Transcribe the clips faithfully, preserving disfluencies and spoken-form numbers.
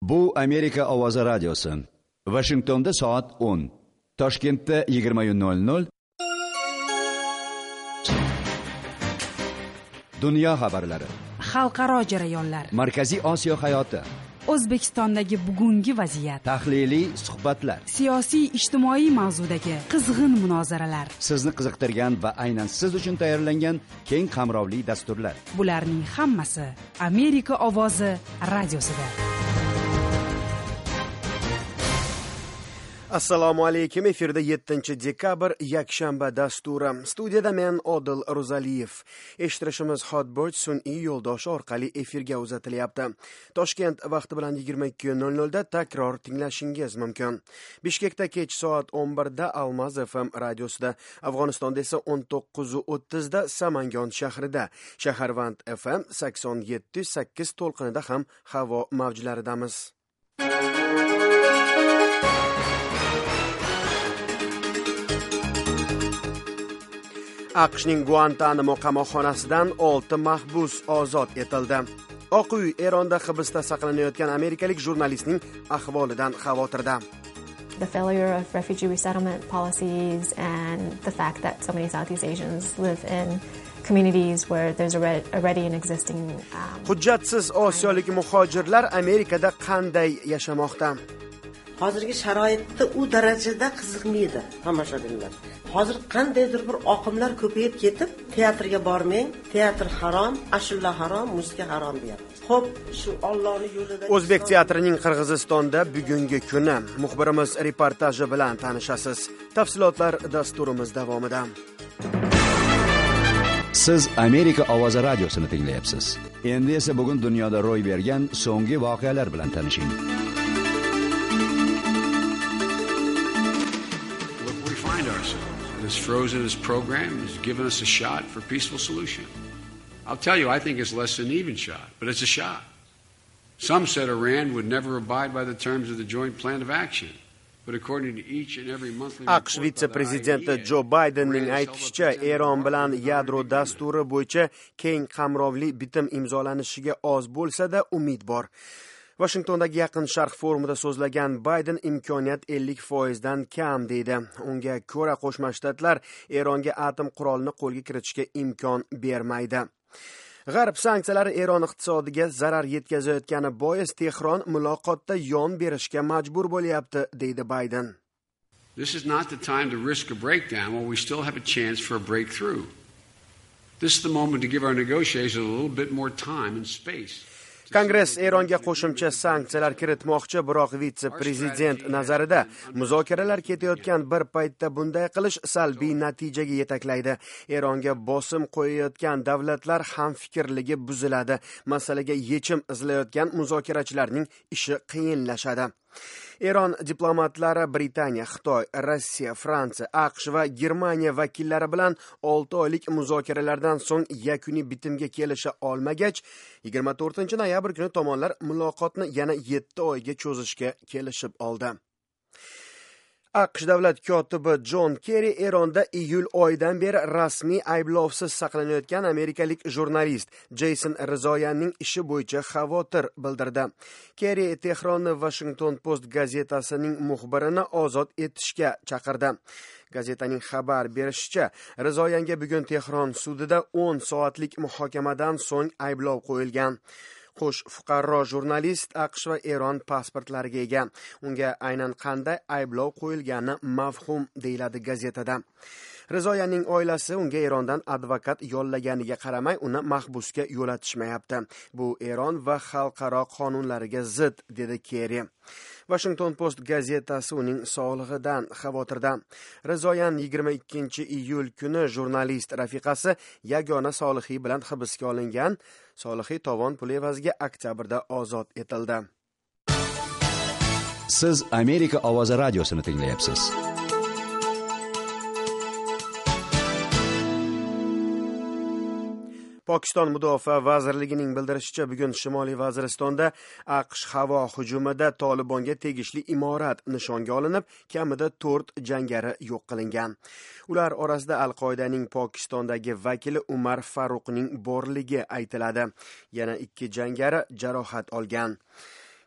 Bu Amerika ovozi radiosi. Washingtonda soat o'n, Toshkentda yigirma nol nol. Dunyo xabarlari, xalqaro jarayonlar, Markaziy Osiyo hayoti, O'zbekistondagi bugungi vaziyat, tahliliy suhbatlar, siyosiy ijtimoiy mavzudagi qizg'in munozaralar, sizni qiziqtirgan va aynan siz uchun tayyorlangan keng qamrovli dasturlar. Bularning hammasi Amerika ovozi radiosida. Assalomu alaykum. Efirda yettinchi dekabr yakshanba dasturi. Studiyada men Odil Ro'zaliyev. Eshittirishimiz Hotbird sun'iy yo'ldoshi orqali efirga uzatilyapti. Toshkent vaqti bilan yigirma ikki nol nol da takror tinglashingiz mumkin. Bishkekda kech soat o'n birda Almaz F M radiosida, Afg'onistonda esa o'n to'qqiz o'ttiz da Samangon shahrida, Shaharvand F M sakson yetti sakkiz to'lqinida ham havo mavjlaridamiz. AQShning Guantanamo qamoqxonasidan olti mahbus ozod etildi. Oq uy Eronda hibsda saqlanayotgan amerikalik jurnalistning ahvolidan xavotirda. The failure of refugee resettlement policies and the fact that so many Southeast Asians live in communities where there's already an existing um, Hujjatsiz osiyolik muhojirlar Amerikada qanday yashamoqda? Hozirgi sharoitda u darajada qiziqmaydi tomoshabinlar. Hozir qandaydir bir oqimlar ko'payib ketib, teatrga bormang, teatr harom, ashula harom, muzika harom deyapti. Xo'p, shu Allohning yo'lida O'zbek teatrining Qirg'izistonda bugungi kuni muxbirimiz reportaji bilan tanishasiz. Tafsilotlar dasturimiz davomida. Siz Amerika ovozi radiosini tinglayapsiz. Endi esa bugun dunyoda ro'y bergan so'nggi voqealar bilan tanishing. This frozen this program has given us a shot for peaceful solution. I'll tell you, I think it's less than an even shot, but it's a shot. Some said Iran would never abide by the terms of the Joint Plan of Action, but according to each and every monthly AQSh vitse-prezidenti Jo Baydenning aytishicha, Eron bilan yadro dasturi bo'yicha keng qamrovli bitim imzolanishiga oz bo'lsa-da umid bor. Washingtondagi Yaqin Sharq forumida so'zlagan Bayden imkoniyat ellik foiz dan kam deydi. Unga ko'ra Qo'shma Shtatlar Eronga atom qurolini qo'lga kiritishga imkon bermaydi. G'arb sanksiyalari Eron iqtisodiga zarar yetkazayotgani bois Tehron muloqotda yon berishga majbur bo'lyapti, deydi Bayden. This is not the time to risk a breakdown when we still have a chance for a breakthrough. This is the moment to give our negotiators a little bit more time and space. Kongress Eronga qo'shimcha sanksiyalar kiritmoqchi, biroq vitse-prezident nazarida muzokaralar ketayotgan bir paytda bunday qilish salbiy natijaga yetaklaydi. Eronga bosim qo'yayotgan davlatlar hamfikrligi buziladi. Masalaga yechim izlayotgan muzokarachilarning ishi qiyinlashadi. Eron diplomatlari Britaniya, Xitoy, Rossiya, Fransiya, AQSh va Germaniya vakillari bilan olti oylik muzokaralardan so'ng yakuniy bitimga kelisha olmagach, yigirma to'rtinchi noyabr kuni tomonlar muloqotni yana yetti oyga cho'zishga kelishib oldi. AQSh davlat kotibi John Kerry Eronda iyul oyidan beri rasmiy ayblovsiz saqlanayotgan amerikalik jurnalist Jason Rizoyanning ishi bo'yicha xavotir bildirdi. Kerry Tehronni Washington Post gazetasining muxbirini ozod etishga chaqirdi. Gazetaning xabar berishicha, Rizoyanga bugun Tehron sudida o'n soatlik muhokamadan so'ng ayblov qo'yilgan. Qo'sh fuqaro jurnalist AQSh va Eron pasportlariga ega. Unga aynan qanday ayblov qo'yilgani mavhum, deyiladi gazetada. Rizoyaning oilasi unga Erondan advokat yollaganiga qaramay uni mahbusga yo'latishmayapti. Bu Eron va xalqaro qonunlariga zid, dedi Kerry. Washington Post gazetasi uning sog'lig'idan xavotirda. Rizoyan yigirma ikkinchi iyul kuni jurnalist rafiqasi yagona Solihiy bilan hibsga olingan. Solihiy tovon puli evaziga oktyabrda ozod etildi. Siz Amerika ovozi radiosini tinglayapsiz. Pokiston Mudofaa vazirligining bildirishicha, bugun Shimoliy Vaziristonda AQSh havo hujumida Tolibonga tegishli imorat nishonga olinib, kamida to'rt jangari yo'q qilingan. Ular orasida Al-Qoidaning Pokistondagi vakili Umar Faruqning borligi aytiladi. Yana ikki jangari jarohat olgan.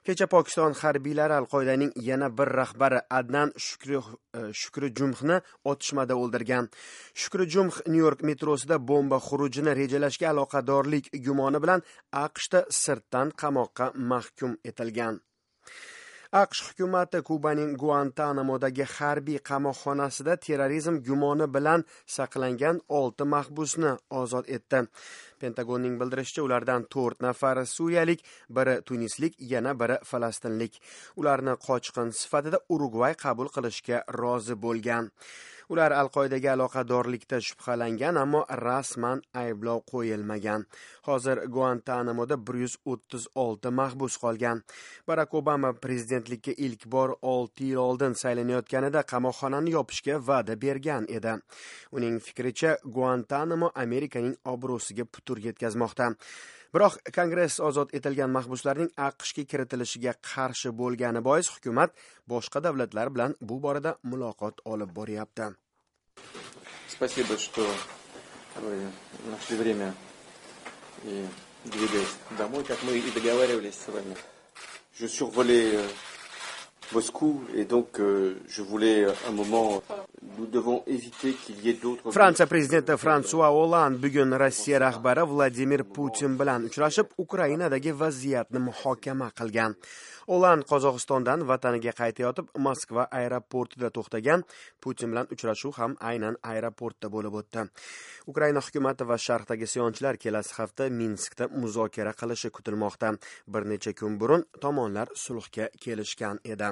Kecha Pokiston harbiylari Al-Qoidaning yana bir rahbari Adnan Shukri Shukri Jumhni otishmada o'ldirgan. Shukri Jumh Nyu-York metrosida bomba xurujini rejalashga aloqadorlik gumoni bilan AQShda sirtdan qamoqqa mahkum etilgan. AQSh hukumati Kubaning Guantanamodagi harbiy qamoqxonasida terrorizm gumoni bilan saqlangan olti mahbusni ozod etdi. Pentagonning bildirishicha, ulardan to'rt nafari suriyalik, biri tunislik, yana biri falastinlik. Ularni qochqin sifatida Urugvay qabul qilishga rozi bo'lgan. Ular Al-Qoidaga aloqadorlikda shubhalangan, ammo rasman ayblov qo'yilmagan. Hozir Guantanamoda bir yuz o'ttiz olti mahbus qolgan. Barack Obama prezidentlikka ilk bor olti yil oldin saylanayotganida qamoqxonani yopishga va'da bergan edi. Uning fikricha, Guantanamo Amerikaning obro'siga putur yetkazmoqda. Biroq Kongress ozod etilgan mahbuslarning AQShga kiritilishiga qarshi bo'lgani bois hukumat boshqa davlatlar bilan bu borada muloqot olib boryapti. Спасибо, что вы нашли время и двигались домой, как мы и договаривались с вами. Je survolais Moscou et donc euh, je voulais un moment, nous devons éviter qu'il y ait d'autres. Fransiya prezidenti François Hollande bugun Rossiya rahbari Vladimir Putin bilan uchrashib, Ukrainadagi vaziyatni muhokama qilgan. Hollande Qozog'istondan vataniga qaytayotib, Moskva aeroportida to'xtagan. Putin bilan uchrashuv ham aynan aeroportda bo'lib o'tdi. Ukraina hukumati va sharqdagi isyonchilar kelasi hafta Minskda muzokara qilishi kutilmoqda. Bir necha kun burun tomonlar sulhga kelishgan edi.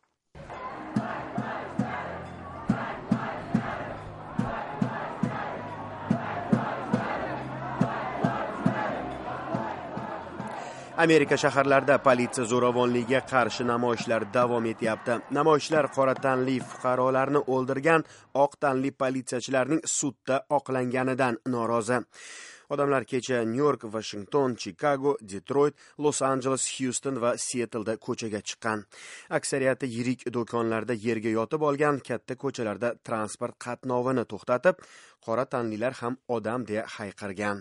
Amerika shaharlarida politsiya zo'ravonligiga qarshi namoyishlar davom etyapti. Namoyishlar qora tanli fuqarolarni o'ldirgan oq tanli politsiyachilarning sudda oqlanganidan norozi. Odamlar kecha Nyu-York, Washington, Chicago, Detroit, Los Angeles, Houston va Seattleda ko'chaga chiqqan. Aksariyati yirik do'konlarda yerga yotib olgan, katta ko'chalarda transport qatnovini to'xtatib, qora tanlilar ham odam deya hayqirgan.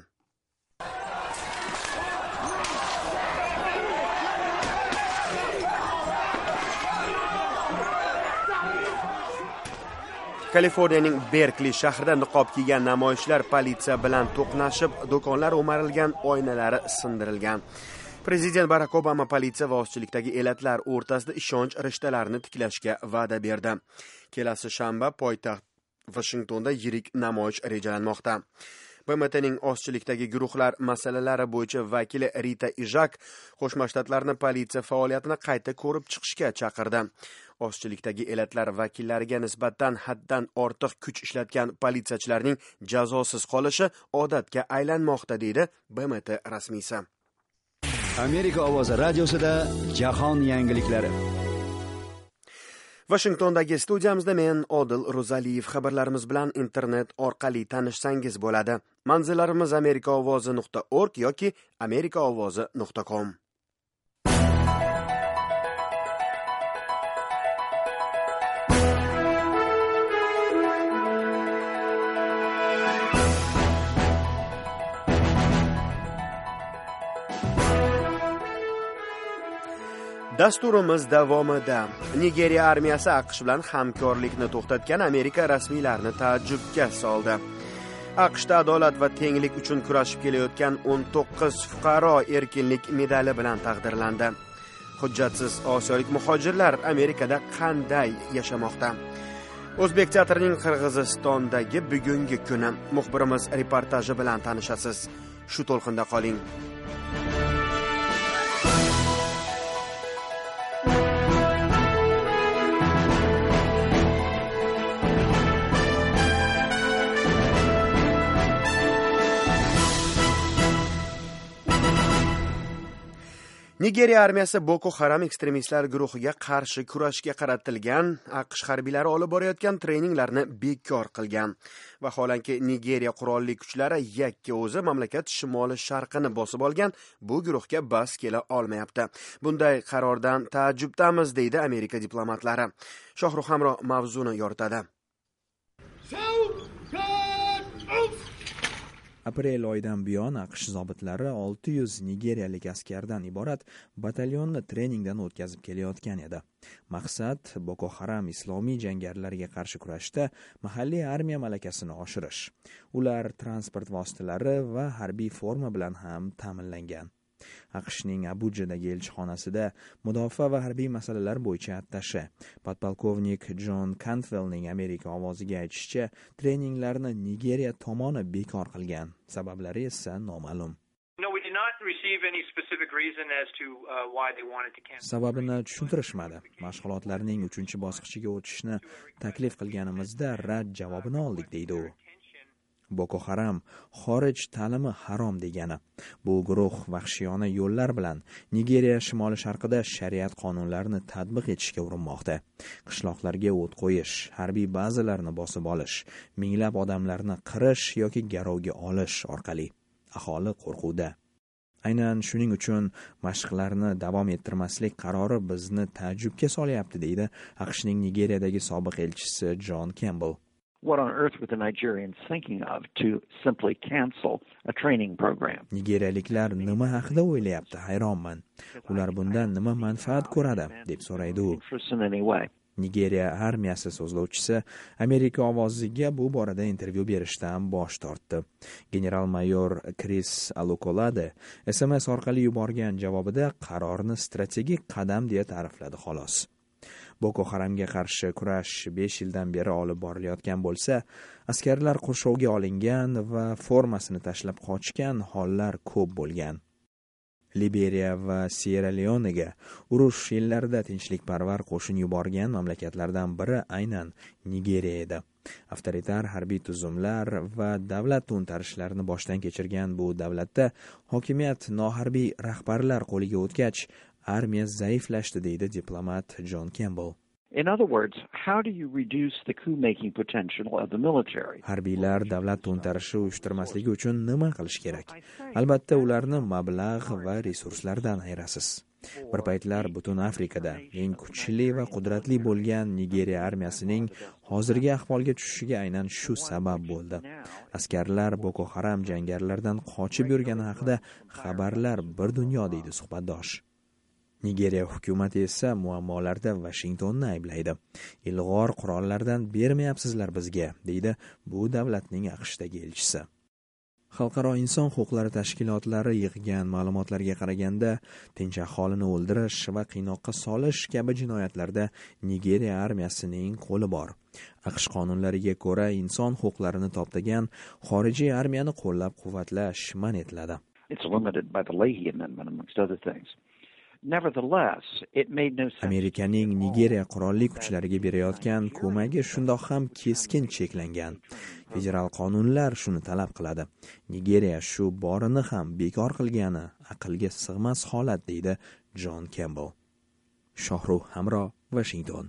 Kaliforniyaning Berkli shahrida niqob kiygan namoyishlar politsiya bilan to'qnashib, do'konlar o'marilgan, oynalari sindirilgan. Prezident Barack Obama politsiya va ozchilikdagi elatlar o'rtasida ishonch rishtalarini tiklashga va'da berdi. Kelasi shanba poytaxt Washingtonda yirik namoyish rejalanmoqda. B M T'ning ozchilikdagi guruhlar masalalari bo'yicha vakili Rita Izak Qo'shma Shtatlarni politsiya faoliyatini qayta ko'rib chiqishga chaqirdi. Ozchilikdagi elatlar vakillariga nisbatan haddan ortiq kuch ishlatgan politsiyachilarning jazosiz qolishi odatga aylanmoqda, deydi B M T rasmiysi. Amerika ovozi radiosida jahon yangiliklari. Washingtondagi studiyamizda men Odil Ro'zaliyev. Xabarlarimiz bilan internet orqali tanishsangiz bo'ladi. Manzillarimiz amerika ovozi nuqta org yoki amerika ovozi nuqta com. Dasturimiz davomida Nigeriya armiyasi AQSh bilan hamkorlikni to'xtatgan Amerika rasmiylarini taajjubga soldi. AQShda adolat va tenglik uchun kurashib kelayotgan o'n to'qqiz fuqaro erkinlik medali bilan taqdirlandi. Hujjatsiz osiyolik muhojirlar Amerikada qanday yashamoqda? O'zbek teatrining Qirg'izistondagi bugungi kuni muxbirimiz reportaji bilan tanishasiz. Shu to'lqinda qoling. Nigeriya armiyasi Boko Haram ekstremistlar guruhiga qarshi kurashga qaratilgan AQSh harbiylari olib borayotgan treninglarni bekor qilgan. Vaholanki Nigeriya qurolli kuchlari yakka o'zi mamlakat shimoli sharqini bosib olgan, bu guruhga bas kela olmayapti. Bunday qarordan taajjubdamiz, deydi Amerika diplomatlari. Shohruh Hamro mavzuni yoritadi. Aprel oyidan buyon AQSh zobitlari olti yuz nigeriyalik askardan iborat batalyonni treningdan o'tkazib kelayotgan edi. Maqsad Boko Haram islomiy jangarilarga qarshi kurashda mahalliy armiya malakasini oshirish. Ular transport vositalari va harbiy forma bilan ham ta'minlangan. AQShning Abujadagi elchixonasida mudofaa va harbiy masalalar bo'yicha attashi podpolkovnik Jon Cantwellning Amerika ovoziga aytishicha, treninglarni Nigeriya tomoni bekor qilgan. Sabablari esa noma'lum. Sababini tushuntirishmadi. Mashg'ulotlarning uchinchi bosqichiga o'tishni taklif qilganimizda rad javobini oldik, deydi u. Boko Haram xorij ta'limi harom degani. Bu guruh vahshiyona yo'llar bilan Nigeriya shimoli sharqida shariat qonunlarini tatbiq etishga urinmoqda. Qishloqlarga o't qo'yish, harbiy bazalarni bosib olish, minglab odamlarni qirish yoki garovga olish orqali aholi qo'rquvda. Aynan shuning uchun mashqlarni davom ettirmaslik qarori bizni taajjubga solyapti, deydi AQShning Nigeriyadagi sobiq elchisi John Campbell. What on earth were the Nigerians thinking of to simply cancel a training program? Nigeriyaliklar nima haqida o'ylayapti, hayronman. Ular bundan nima manfaat ko'radi, deb so'raydi u. Nigeriya armiyasi so'zlovchisi Amerika ovoziga bu borada intervyu berishdan bosh tortdi. General-mayor Chris Alukolade S M S orqali yuborgan javobida qarorni strategik qadam deya ta'rifladi xolos. Boko Haramga qarshi kurash besh yildan beri olib borilayotgan bo'lsa, askarlar qurshovga olingan va formasini tashlab qochgan hollar ko'p bo'lgan. Liberiya va Sierra Leonega urush yillarida tinchlikparvar qo'shin yuborgan mamlakatlardan biri aynan Nigeriya edi. Avtoritar harbiy tuzumlar va davlat to'ntarishlarini boshdan kechirgan bu davlatda hokimiyat noharbiy rahbarlar qo'liga o'tgach, armiya zaiflashdi, deydi diplomat John Campbell. In other words, how do you reduce the coup-making potential of the military? Harbiylar davlat to'ntarishi uyushtirmasligi uchun nima qilish kerak? Albatta, ularni mablag' va resurslardan ayirasiz. Bir paytlar butun Afrikada eng kuchli va qudratli bo'lgan Nigeriya armiyasining hozirgi ahvolga tushishiga aynan shu sabab bo'ldi. Askarlar Boko Haram jangarilardan qochib yurgani haqida xabarlar bir dunyo, deydi suhbatdosh. Nigeriya hukumati esa muammolarda Washingtonni ayblaydi. Ilg'or qurollardan bermayapsizlar bizga, deydi bu davlatning AQShdagi elchisi. Xalqaro inson huquqlari tashkilotlari yig'gan ma'lumotlarga qaraganda, tinch aholini o'ldirish va qiynoqqa solish kabi jinoyatlarda Nigeriya armiyasining qo'li bor. AQSh qonunlariga ko'ra inson huquqlarini toptagan xorijiy armiyani qo'llab-quvvatlash man etiladi. It's limited by the Leahy Amendment amongst other things. Nevertheless, it made no sense. Amerikaning Nigeriya qurolli kuchlariga berayotgan ko'magi shundoq ham keskin cheklangan. Federal qonunlar shuni talab qiladi. Nigeriya shu borini ham bekor qilgani aqlga sig'mas holat, deydi John Campbell. Shohruh Hamro, Washington.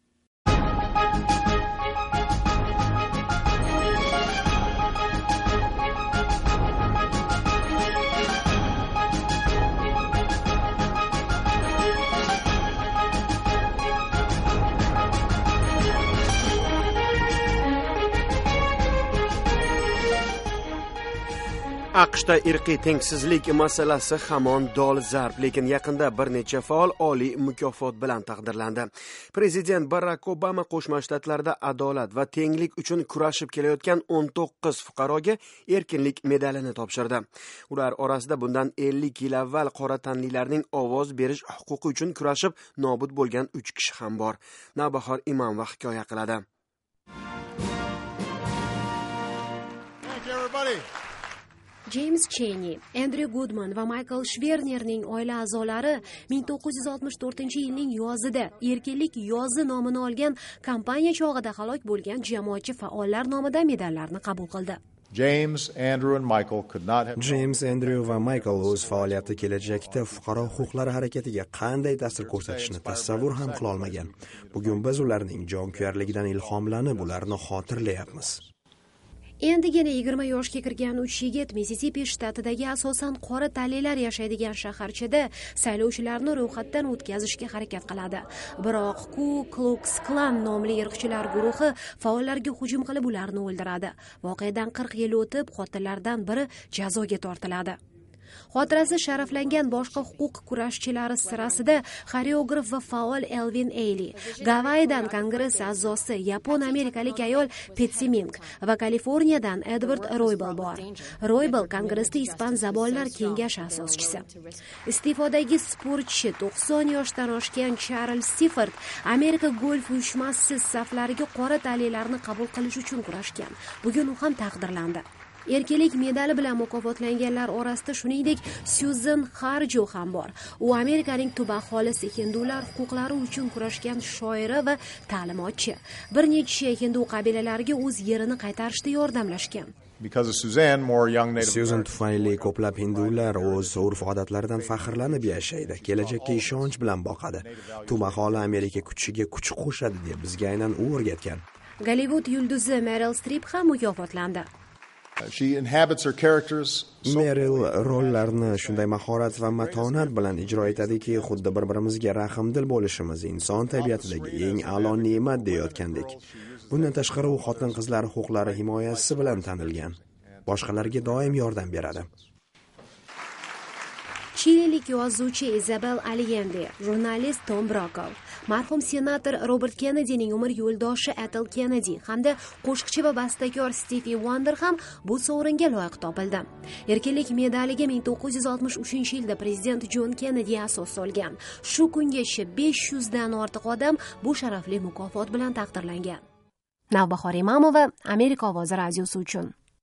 AQShda irqiy tengsizlik masalasi hamon dolzarb, lekin yaqinda bir necha faol oliy mukofot bilan taqdirlandi. Prezident Barack Obama Qo'shma Shtatlarda adolat va tenglik uchun kurashib kelayotgan o'n to'qqiz fuqaroga erkinlik medalini topshirdi. Ular orasida bundan ellik yil avval qora tanlilarning ovoz berish huquqi uchun kurashib nobud bo'lgan uch kishi ham bor. Navbahor Imomova hikoya qiladi. Thank you everybody. James Cheney, Andrew Goodman va Michael Shvernerning oila a'zolari ming to'qqiz yuz oltmish to'rtinchi yilning yozida erkinlik yozi nomini olgan kampaniya chog'ida halok bo'lgan jamoatchi faollar nomidan medallarni qabul qildi. James, Andrew and Michael could not have James, Andrew va Michael o'z faoliyati kelajakda fuqaro huquqlari harakatiga qanday ta'sir ko'rsatishini tasavvur ham qila olmagan. Bugun biz ularning jonkuyarligidan ilhomlanib, ularni xotirlayapmiz. Endigina yigirma yoshga kirgan uch yigit Missisipi shtatidagi asosan qora tanlilar yashaydigan shaharchada saylovchilarni ro'yxatdan o'tkazishga harakat qiladi. Biroq Ku Klux Klan nomli irqchilar guruhi faollarga hujum qilib ularni o'ldiradi. Voqeadan qirq yil o'tib qotillardan biri jazoga tortiladi. Xotirasi sharaflangan boshqa huquq kurashchilari sirasida xoreograf va faol Elvin Ailey, Gavaydan kongress a'zosi yapon-amerikalik ayol Patsy Mink va Kaliforniyadan Edward Roybal bor. Roybal kongressda ispan zabonlar kengashi asoschisi. Iste'fodagi sportchi to'qson yoshdan oshgan Charles Sifford Amerika golf uyushmasi saflariga qora tanlilarni qabul qilish uchun kurashgan. Bugun u ham taqdirlandi. Erkinlik medali bilan mukofotlanganlar orasida shuningdek Susan Harjo ham bor. U Amerikaning tub aholisi hindular huquqlari uchun kurashgan shoira va ta'limotchi. Bir necha hindu qabilalariga o'z yerini qaytarishda yordamlashgan. Susan tufayli ko'plab hindular o'z urf-odatlaridan faxrlanib yashaydi, kelajakka ishonch bilan boqadi. Tub aholi Amerika kuchiga kuch qo'shadi deb bizga aynan u o'rgatgan. Gollivud yulduzi Meryl Streep ham mukofotlandi. Meryl rollarni shunday mahorat va matonat bilan ijro etadiki, xuddi bir-birimizga rahmdil bo'lishimiz inson tabiatidagi eng a'lo ne'mat deyotgandek. Bundan tashqari u xotin-qizlar huquqlari himoyachisi bilan tanilgan. Boshqalarga doim yordam beradi. Chililik yozuvchi Isabel Allende, jurnalist Tom Brokaw, marhum senator Robert Kennedyning umr yo'ldoshi Ethel Kennedy hamda qo'shiqchi va bastakor Stevie Wonder ham bu sovringa loyiq topildi. Erkinlik medaliga ming to'qqiz yuz oltmish uchinchi yilda prezident John Kennedy asos solgan. Shu kungacha besh yuz dan ortiq odam bu sharafli mukofot bilan taqdirlangan. Navbahor Imamova, Amerika ovozi radiosi uchun.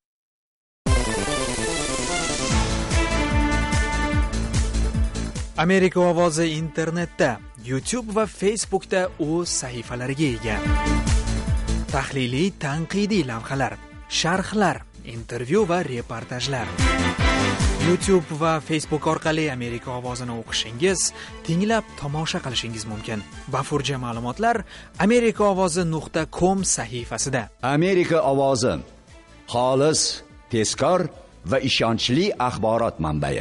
Amerika ovozi internetda, YouTube va Facebookda o'z sahifalariga ega. Tahliliy, tanqidiy lavhalar, sharhlar, intervyu va reportajlar. YouTube va Facebook orqali Amerika ovozini o'qishingiz, tinglab tomosha qilishingiz mumkin. Bafurja ma'lumotlar amerika ovozi nuqta com sahifasida. Amerika ovozi xolis, tezkor va ishonchli axborot manbai.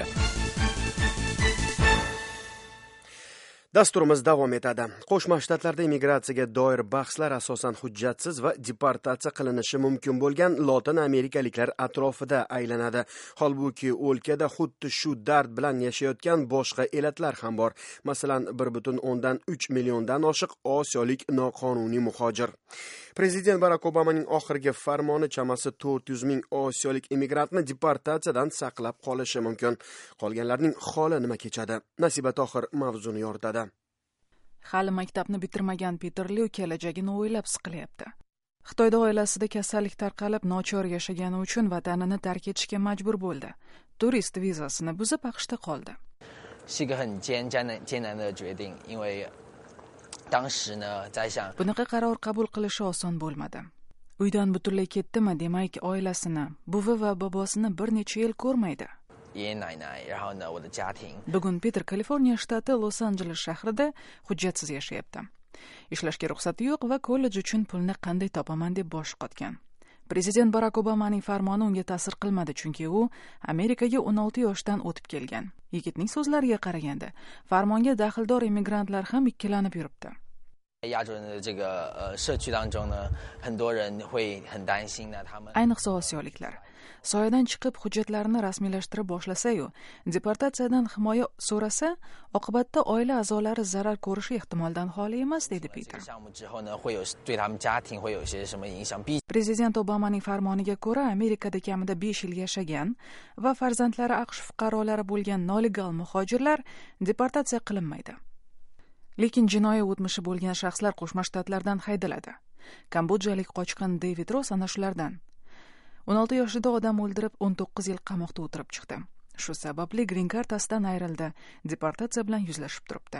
Dasturimiz davom etadi. Qo'shma Shtatlarda immigratsiyaga doir bahslar asosan hujjatsiz va deportatsiya qilinishi mumkin bo'lgan Lotin amerikaliklar atrofida aylanadi. Holbuki o'lkada xuddi shu dard bilan yashayotgan boshqa elatlar ham bor. Masalan, bir butun o'ndan uch milliondan oshiq osiyolik noqonuniy muhojir. Prezident Barack Obamaning oxirgi farmoni chamasi to'rt yuz ming osiyolik immigrantni deportatsiyadan saqlab qolishi mumkin. Qolganlarning holi nima kechadi? Nasiba Tohir mavzuni yoritadi. Hali maktabni bitirmagan Peter Liu kelajagini o'ylab siqilyapti. Xitoyda oilasida kasallik tarqalib, nochor yashagani uchun vatanini tark etishga majbur bo'ldi. Turist vizasini buzib AQShda qoldi. Bunaqa qaror qabul qilishi oson bo'lmadi. Uydan butunlay ketdimi, demak, oilasini, buvi va bobosini bir necha yil ko'rmaydi. Bugun Peter Kaliforniya shtati Los Angeles shahrida hujjatsiz yashayapti. Ishlashga ruxsati yo'q va kollej uchun pulni qanday topaman deb bosh qotgan. Prezident Barack Obamaning farmoni unga ta'sir qilmadi, chunki u Amerikaga o'n olti yoshdan o'tib kelgan. Yigitning so'zlariga qaraganda, farmonga daxldor immigrantlar ham ikkilanib yuribdi. Ayniqsa osiyoliklar soyadan chiqib hujjatlarini rasmiylashtirib boshlasa-yu, deportatsiyadan himoya so'rasa, oqibatda oila a'zolari zarar ko'rishi ehtimoldan xoli emas, dedi Peter. Prezident Obamaning farmoniga ko'ra, Amerikada kamida besh yil yashagan va farzandlari AQSh fuqarolari bo'lgan nolegal muhojirlar deportatsiya qilinmaydi. Lekin jinoiy o'tmishi bo'lgan shaxslar Qo'shma Shtatlardan haydaladi. Kambodjalik qochqin David Ross ana shulardan. o'n olti yoshida odam o'ldirib, o'n to'qqiz yil qamoqda o'tirib chiqdi. Shu sababli green kartasidan ayrildi, deportatsiya bilan yuzlashib turibdi.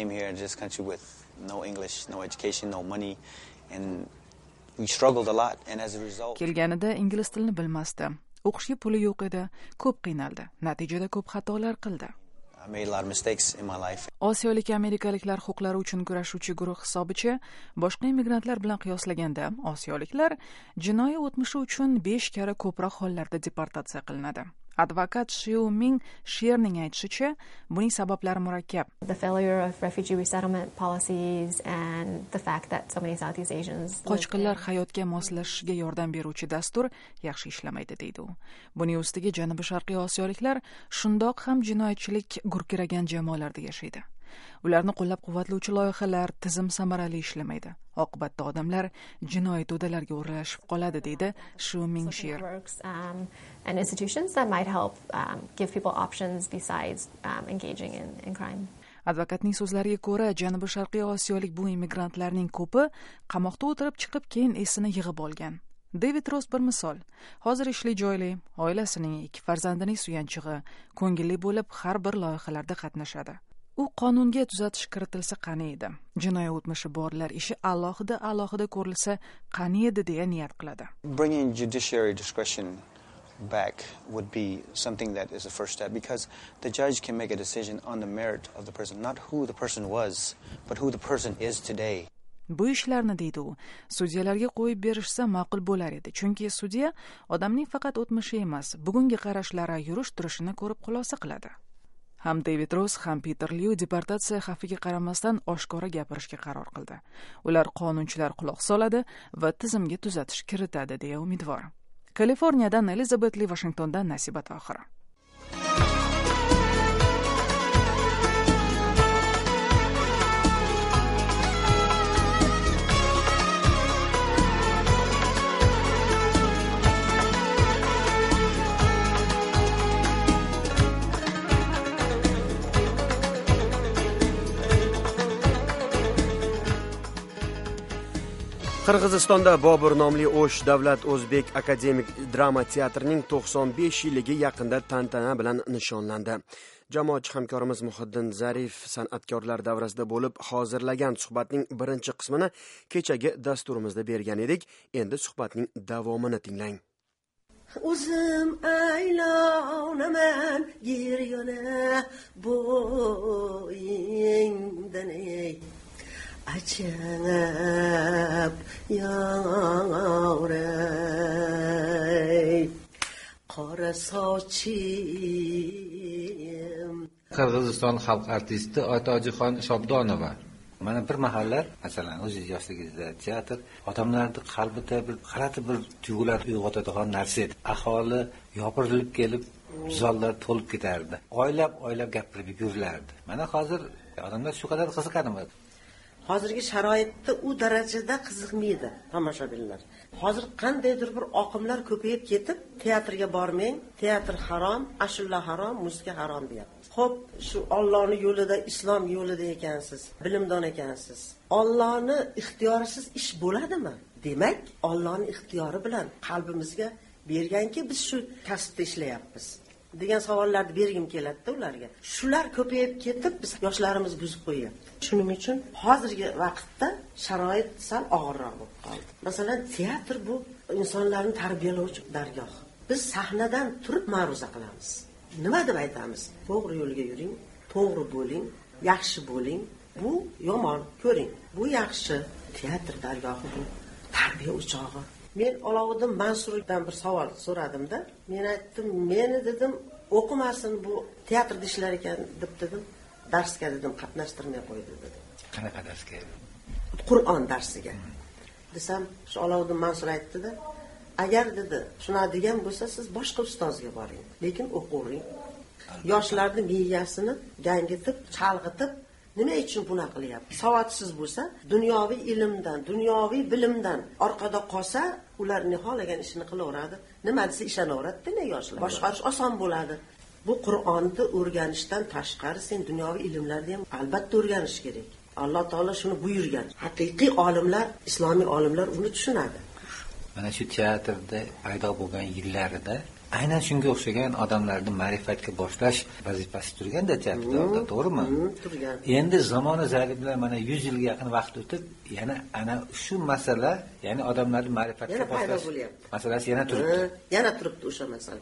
Kelganida ingliz tilini bilmasdi. O'qishga puli yo'q edi, ko'p qiynaldi. Natijada ko'p xatolar qildi. Osiyolik amerikaliklar huquqlari uchun kurashuvchi guruh hisobicha boshqa immigrantlar bilan qiyoslaganda osiyoliklar jinoiy o'tmishi uchun besh karra ko'proq hollarda deportatsiya qilinadi. Advokat Xiu Ming Sherning aytishicha, buning sabablari murakkab. The failure of refugee resettlement policies and the fact that so many Southeast Asians Qochqinlar hayotga moslashishiga yordam beruvchi dastur yaxshi ishlamaydi deydi u. Buning ustiga Janubiy Sharqiy Osiyoliklar shundoq ham jinoyatchilik gurkiragan jamoalarda yashaydi. Ularni qo'llab-quvvatlovchi loyihalar tizim samarali ishlamaydi. Oqibatda odamlar jinoiy to'dalarga o'ralashib qoladi deydi Shu Mingshir. um, and institutions that might help um, give people options besides um, engaging in, in crime. Advokatning so'zlariga ko'ra, Janubiy Sharqiy Osiyolik bu immigrantlarning ko'pi qamoqda o'tirib chiqib, keyin esini yig'ib olgan. David Ross bir misol. Hozir ishli joyli, oilasining ikki farzandining suyanchig'i, ko'ngilli bo'lib har bir loyihalarda qatnashadi. U qonunga tuzatish kiritilsa qani edi. Jinoiy o'tmishi borlar ishi alohida-alohida ko'rilsa qani edi deya niyat qiladi. Bringing judiciary discretion back would be something that is a first step because the judge can make a decision on the merit of the person, not who the person was, but who the person is today. Bu ishlarni deydi u, sudyalarga qo'yib berishsa ma'qul bo'lar edi, chunki sudya odamning faqat o'tmishi emas, bugungi qarashlari, yurish-turishini ko'rib xulosa qiladi. Ham David Ross, ham Peter Liu deportatsiya xavfiga qaramasdan oshkora gapirishga qaror qildi. Ular qonunchilar quloq soladi va tizimga tuzatish kiritadi deya umidvor. Kaliforniyadan Elizabeth Lee, Washingtondan Nasiba Tohir. Qirg'izistonda Bobur nomli O'sh davlat o'zbek akademik drama teatrining to'qson besh yilligi yaqinda tantana bilan nishonlandi. Jamoatchi hamkorimiz Muhiddin Zarif san'atkorlar davrasida bo'lib hozirlagan suhbatning birinchi qismini kechagi dasturimizda bergan edik. Endi suhbatning davomini tinglang. O'zim aylonaman yer yona bo'yingdan ey Achanab yavray qora sochim. Qirg'iziston xalq artisti Otajoxon Shobdonova. Mana bir mahallar, masalan, o'z yoshligingizda teatr odamlarning qalbida bir g'alati bir tuyg'ular uyg'otadigan narsa edi. Aholi yopirilib kelib, zallar to'lib ketardi. Oylab-oylab gapirib yurlardi. Mana hozir odamlar shu qadar qiziqadimi? Hozirgi sharoitda u darajada qiziqmaydi tomoshabinlar. Hozir qandaydir bir oqimlar ko'payib ketib, teatrga bormang, teatr harom, ashula harom, muzika harom deyapti. Xo'p, shu Allohning yo'lida, islom yo'lida ekansiz, bilimdon ekansiz. Allohning ixtiyorisiz ish bo'ladimi? Demak, Allohning ixtiyori bilan qalbimizga berganki, biz shu kasbda ishlayapmiz degan savollarni bergim keladi-da ularga. Shular ko'payib ketib, biz yoshlarimiz buzib qo'yapti. Shuning uchun hozirgi vaqtda sharoit sal og'irroq bo'lib qoldi. Masalan, teatr bu insonlarni tarbiyalovchi dargoh. Biz sahnadan turib ma'ruza qilamiz. Nima deb aytamiz? To'g'ri yo'lga yuring, to'g'ri bo'ling, yaxshi bo'ling. Bu yomon, ko'ring. Bu yaxshi. Teatr dargohi bu tarbiya o'chog'i. Men Oloviddin Mansurdan bir savol so'radim-da, men aytdim, meni dedim, o'qimasin bu teatrda ishlar ekan deb dedim, darsga dedim qatnashtirmay qo'ydi dedim. Qanaqa darsga? Qur'on darsiga. Desam, shu Oloviddin Mansur aytdi-da, agar dedi, shuna degan bo'lsa, siz boshqa ustozga boring, lekin o'qiring. Yoshlarning miyasini gangitib, chalg'itib, nima uchun buni qilyapti? Savodsiz bo'lsa, dunyoviy ilmdan, dunyoviy bilimdan orqada qolsa, ular nihoyagan ishini qilaveradi. Nima desa ishonaveradi-da yoshlar. Boshqarish oson bo'ladi. Bu Qur'onni o'rganishdan tashqari sen dunyoviy ilmlarni ham albatta o'rganish kerak. Alloh taolo shuni buyurgan. Haqiqiy olimlar, islomiy olimlar uni tushunadi. Mana shu teatrda paydo bo'lgan yillarida aynan shunga o'xshagan odamlarni ma'rifatga boshlash vazifasi turganda teatrda, to'g'rimi? Turgan. Endi zamona zari bilan mana yuz yilga yaqin vaqt o'tib, yana ana shu masala, ya'ni odamlarni ma'rifatga boshlash masalasi yana turibdi. Yana turibdi o'sha masala. Xuddi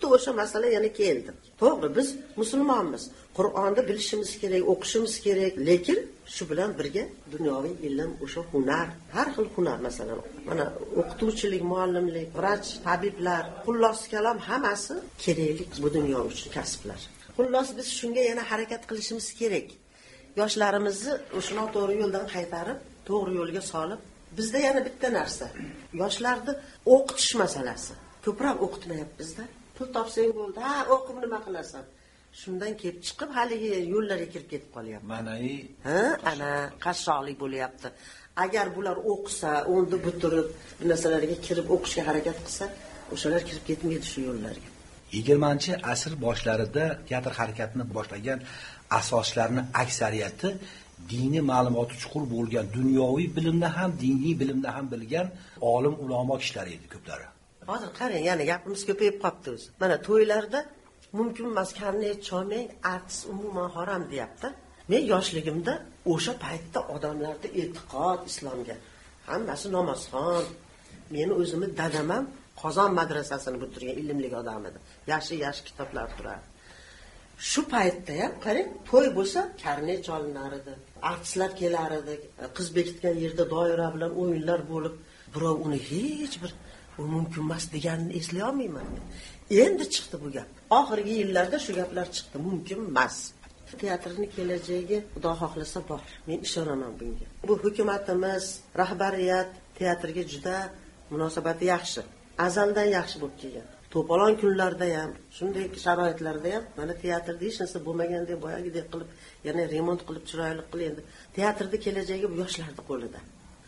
xuddi o'sha masala yana keldi. To'g'ri, biz musulmonmiz. Qur'onni bilishimiz kerak, o'qishimiz kerak, lekin shu bilan birga dunyoviy ilm, o'sha hunar, har xil hunar, masalan, mana o'qituvchilik, muallimlik, vrach, tabiblar, xullos kalom hammasi kerakli bu dunyo uchun kasblar. Xullos biz shunga yana harakat qilishimiz kerak. Yoshlarimizni o'sha noto'g'ri yo'ldan qaytarib, to'g'ri yo'lga solib, bizda yana bitta narsa, yoshlarni o'qitish masalasi. Ko'proq o'qitmayapmiz-da. Pul topsang bo'ldi, ha, o'qib nima qilasan? Shundan kelib chiqib haligi yo'llarga kirib ketib qolyapti. Ma'naviy, ha, ana qashshoqlik bo'lyapti. Agar bular o'qisa, o'nda bitirib, bu narsalarga kirib o'qishga harakat qilsa, o'shalar kirib ketmaydi shu yo'llarga. yigirmanchi asr boshlarida teatr harakatini boshlagan asoslarni aksariyati diniy ma'lumoti chuqur bo'lgan, dunyoviy bilimni ham, diniy bilimni ham bilgan olim ulamo kishilar edi ko'plari. Hozir qarang, yana gapimiz ko'payib qolibdi o'zi. Mana to'ylarda mumkin emas karnet cholmang, artist umuman harom deyapti. Men yoshligimda o'sha paytda odamlarda e'tiqod islomga, hammasi namozxon. Meni o'zimni dadam ham Qozon madrasasini bitirgan ilmli odam edi. Yaxshi-yaxshi kitoblar turardi. Shu paytda ham qarang, to'y bo'lsa karnet cholinar edi. Artistlar kelar edi. Qiz bekitgan yerda doira bilan o'yinlar bo'lib, birov uni hech bir bu mumkin emas deganini eslay olmayman. Endi chiqdi bu gap. Oxirgi yillarda shu gaplar chiqdi, mumkin emas. Teatrning kelajagi Xudo xohlasa bor. Men ishonaman bunga. Bu hukumatimiz, rahbariyat teatrga juda munosabati yaxshi. Azaldan yaxshi bo'lib kelgan. To'polon kunlarda ham, shunday sharoitlarda ham mana teatrda hech narsa bo'lmagandek, boyagidek qilib, yana remont qilib chiroyli qilib, endi teatrda kelajagi bu yoshlarning qo'lida.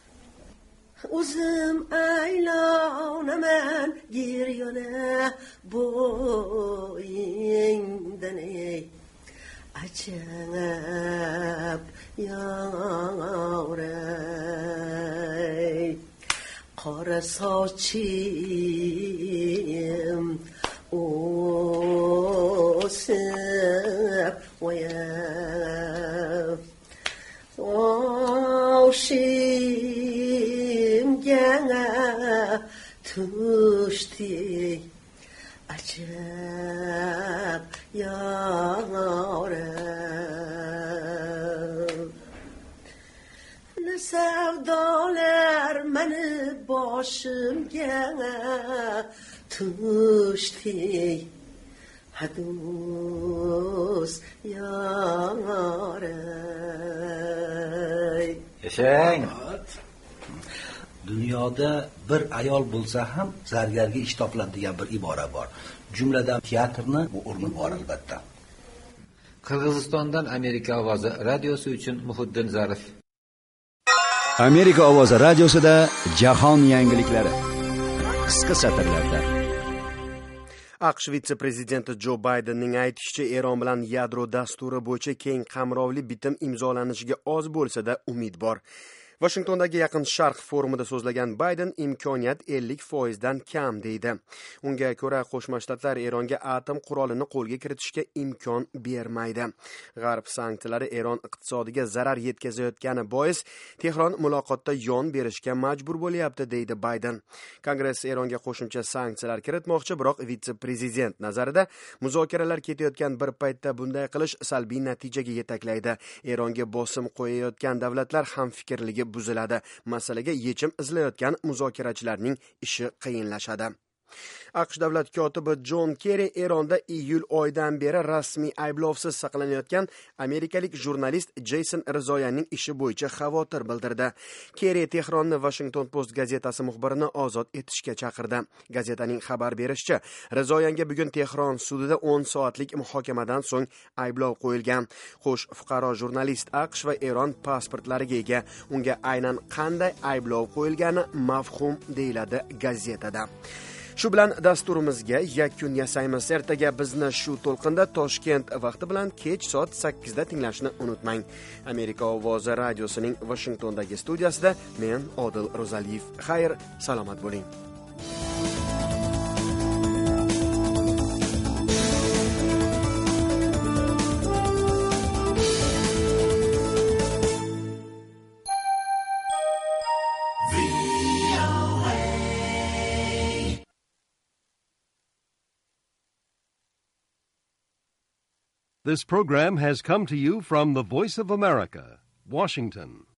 O'zim aylonaman giryona bo'yingdan ey ajab yoray qora sochim o'sib voyab oshimga tushdi ajab yoray savdolar meni boshimga tushdi hadus yoray. Yashang. Dunyoda bir ayol bo'lsa ham zargarga ish topiladi degan bir ibora bor. Jumladan teatrni bu o'rni bor albatta. Qirg'izistondan Amerika ovozi radiosi uchun Muhiddin Zarif. Amerika ovozi radiosida jahon yangiliklari qisqa satrlarda. AQSh vitse-prezidenti Jo Baydenning aytishicha, Eron bilan yadro dasturi bo'yicha keng qamrovli bitim imzolanishiga oz bo'lsa-da umid bor. Washingtondagi Yaqin Sharq forumida so'zlagan Bayden imkoniyat ellik foizdan kam deydi. Unga ko'ra Qo'shma Shtatlar Eronga atom qurolini qo'lga kiritishga imkon bermaydi. G'arb sanksiyalari Eron iqtisodiga zarar yetkazayotgani bois Tehron muloqotda yon berishga majbur bo'lyapti, deydi Bayden. Kongress Eronga qo'shimcha sanksiyalar kiritmoqchi, biroq vitse-prezident nazarida muzokaralar ketayotgan bir paytda bunday qilish salbiy natijaga yetaklaydi. Eronga bosim qo'yayotgan davlatlar hamfikrligi buziladi. Masalaga yechim izlayotgan muzokarachilarning ishi qiyinlashadi. AQSh davlat kotibi Jon Kerri Eronda iyul oyidan beri rasmiy ayblovsiz saqlanayotgan amerikalik jurnalist Jeyson Rizoyanning ishi bo'yicha xavotir bildirdi. Kerri Tehronni Washington Post gazetasi muxbirini ozod etishga chaqirdi. Gazetaning xabar berishicha, Rizoyanga bugun Tehron sudida o'n soatlik muhokamadan so'ng ayblov qo'yilgan. Xo'sh, fuqaro jurnalist AQSh va Eron pasportlariga ega. Unga aynan qanday ayblov qo'yilgani mavhum, deyiladi gazetada. Shu bilan dasturimizga yakun yasaymiz. Ertaga bizni shu to'lqinda Toshkent vaqti bilan kech soat sakkizda tinglashni unutmang. Amerika ovozi radiosining Washingtondagi studiyasida men Odil Ro'zaliyev. Xayr, salomat bo'ling. This program has come to you from the Voice of America, Washington.